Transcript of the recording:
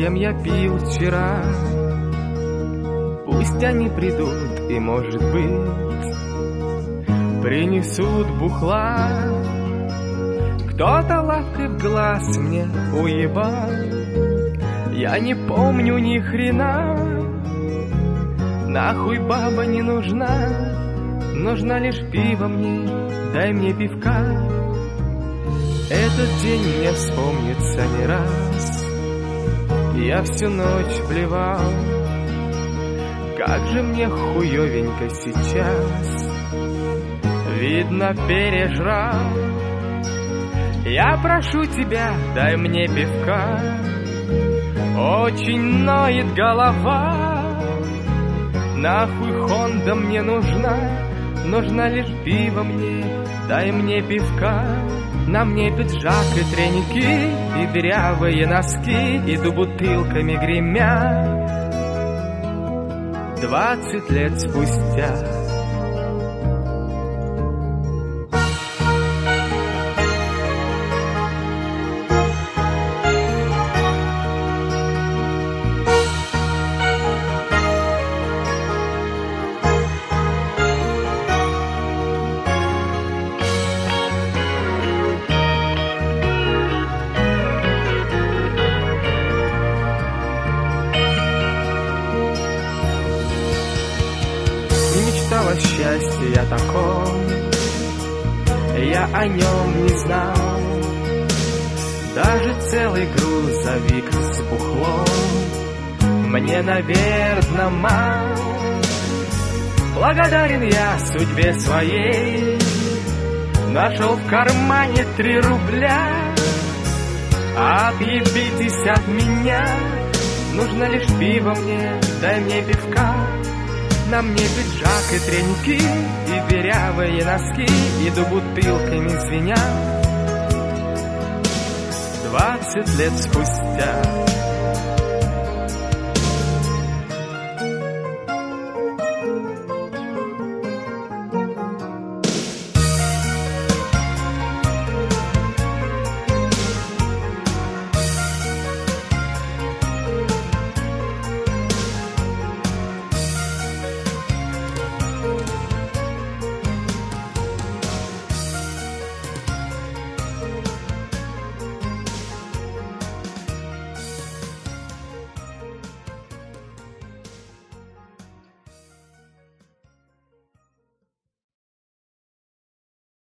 кем я пил вчера. Пусть они придут и, может быть, принесут бухла. Кто-то лавкой в глаз мне уебал. Я не помню ни хрена. Нахуй баба не нужна. Нужна лишь пиво мне, дай мне пивка. Этот день мне вспомнится не раз. Я всю ночь блевал. Как же мне хуёвенько сейчас. Видно, пережрал. Я прошу тебя, дай мне пивка. Очень ноет голова. Нахуй Хонда мне нужна. Нужна лишь пиво мне, дай мне пивка. На мне пиджак и треники, и дырявые носки. Иду бутылками гремя 20 лет спустя. О счастье я таком, я о нем не знал. Даже целый грузовик с бухлом мне, наверно, мал. Благодарен я судьбе своей. Нашел в кармане 3 рубля. Отъебитесь от меня. Нужно лишь пиво мне, дай мне пивка. На мне пиджак и треники, и дырявые носки. Иду бутылками звеня 20 лет спустя.